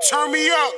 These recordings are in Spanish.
Turn me up.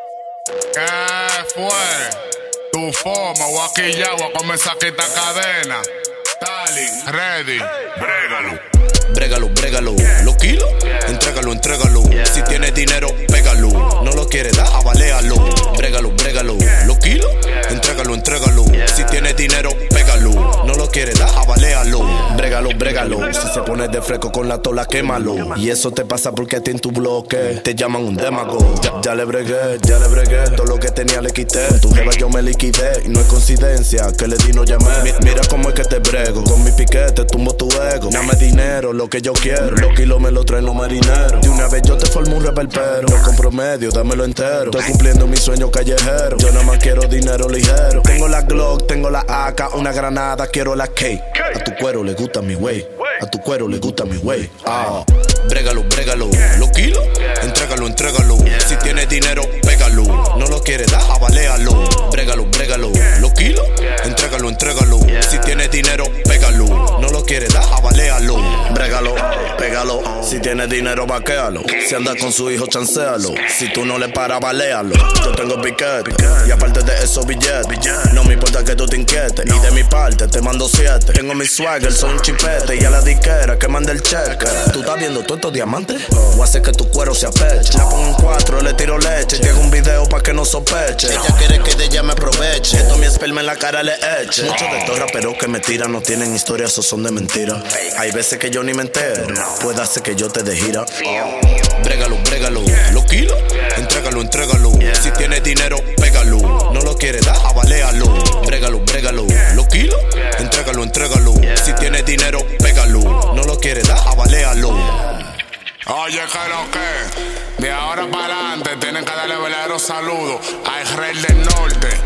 ¿Qué fue? Tu forma, o aquí ya voy a comenzar a quitar cadena. Stalin, ready, brégalo. Brégalo, brégalo, los kilos, entrégalo, entrégalo. Si tienes dinero, pégalo. No lo quieres dar, avaléalo. Brégalo, brégalo, los kilos, entrégalo, entrégalo. Si tienes dinero, pégalo. No lo quieres dar, avaléalo. Brégalo, brégalo. Si se pone de fresco con la tola, quémalo. Y eso te pasa porque a ti en tu bloque te llaman un démago. Ya le bregué, todo lo que tenía le quité. Con tu jeva yo me liquidé y no es coincidencia que le di no llamé. Mira cómo es que te brego, con mi piquete tumbo tu ego. Dame dinero, lo que yo quiero. Los kilos me lo traen los marineros. De una vez yo te formo un reperpero. No compro medio, dámelo entero. Estoy cumpliendo mi sueño callejero. Yo nada más quiero dinero ligero. Tengo la Glock, tengo la AK, una granada, quiero la K. A tu cuero le gusta mi wey. A tu cuero le gusta mi wey. Brégalo, brégalo. Los kilos, entrégalo, entrégalo. Si tienes dinero, pégalo. No lo quieres dar, avaléalo. Brégalo, brégalo. Los kilos, entrégalo, entrégalo. Si tienes dinero, pégalo. No lo quieres dar, avaléalo. Brégalo, pégalo. Si tienes dinero, vaquéalo. Si andas con su hijo, chancealo. Si tú no le paras, valéalo. Yo tengo piquete y aparte de eso, billetes. No me importa que tú te inquietes. Y de mi parte, te mando 7. Tengo mi swagger, soy un chipete. Y a la disquera que mande el cheque. ¿Tú estás viendo todos estos diamantes? O hace que tu cuero se apeche. La pongo en 4, le tiro leche. Llega un video pa' que no sospeche. Ella quiere que de ella me aproveche. Esto mi esperma en la cara le eche. Muchos de estos raperos que me tiran no tienen historias o son de mentira. Hay veces que yo ni me entero. Puede hacer que yo te de gira. Brégalo, brégalo. Los kilos, entrégalo, entrégalo. Si tienes dinero, pégalo. No lo quieres dar, avaléalo. Brégalo, brégalo. Los kilos, entrégalo, entrégalo. Si tienes dinero, pégalo. No lo quieres dar, avaléalo. Oye, que lo que, de ahora para adelante tienen que darle verdadero saludo a Israel del Norte,